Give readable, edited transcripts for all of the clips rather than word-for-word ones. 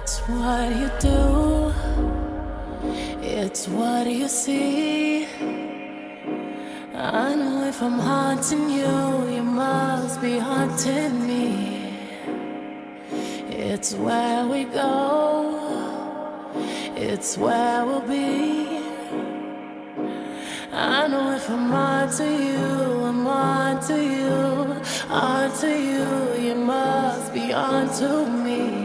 It's what you do, it's what you see. I know if I'm haunting you, you must be haunting me. It's where we go, it's where we'll be. I know if I'm onto you, I'm onto you, onto you, you must be onto me.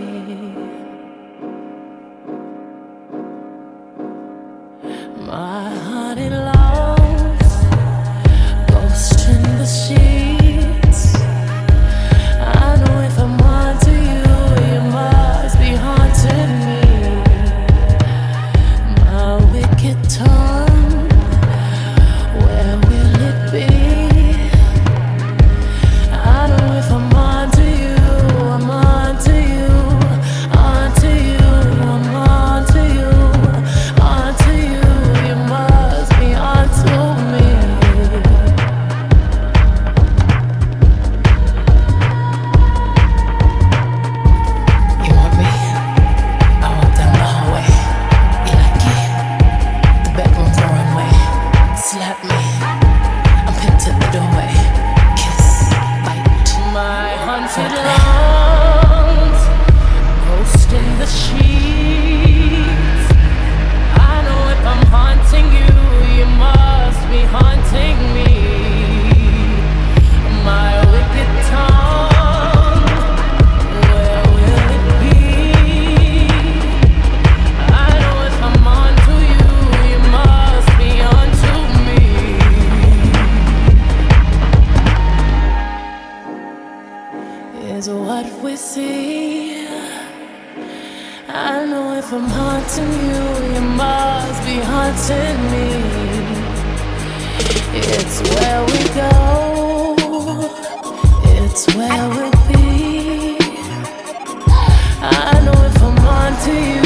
My honey loves ghost in the sheets. I know if I'm onto you, you must be haunting me. My wicked tongue, where will it be? I know if I'm onto you, I'm onto you, onto you, I'm onto you, onto you. You must be onto me. You want me? I walk down the hallway. You like it? The bedroom's the runway. Slap me. I'm pinned to the doorway. Kiss, bite. My haunted lungs, ghost in the sheets. I know if I'm haunting you, you must be haunting me. My wicked tongue, where will it be? I know if I'm onto you, you must be onto me. Is what we see. I know if I'm haunting you, you must be haunting me. It's where we go, it's where we'll be. I know if I'm onto you,